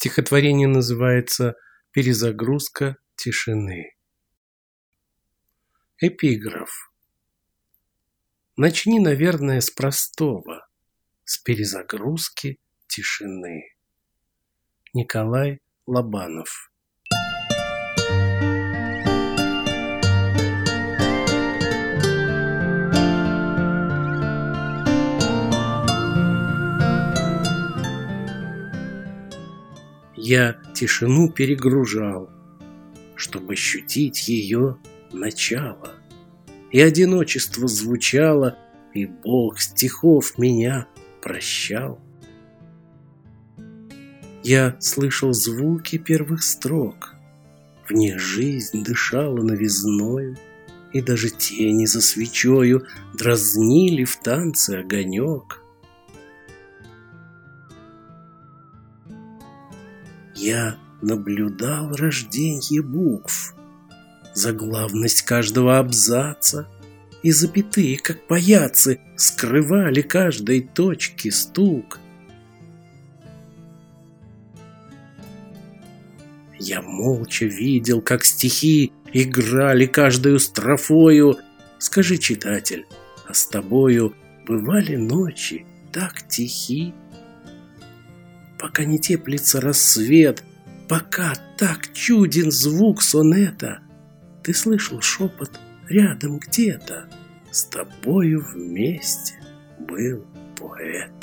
Стихотворение называется «Перезагрузка тишины». Эпиграф. Начни, наверное, с простого, с перезагрузки тишины. Николай Лобанов. Я тишину перегружал, чтобы ощутить ее начало. И одиночество звучало, и Бог стихов меня прощал. Я слышал звуки первых строк, в них жизнь дышала новизною, и даже тени за свечою дразнили в танце огонек. Я наблюдал рожденье букв, заглавность каждого абзаца, и запятые, как паяцы, скрывали каждой точки стук. Я молча видел, как стихи играли каждою строфою. Скажи, читатель, а с тобою бывали ночи так тихи? Пока не теплится рассвет, пока так чуден звук сонета, ты слышал шепот рядом где-то, с тобою вместе был поэт.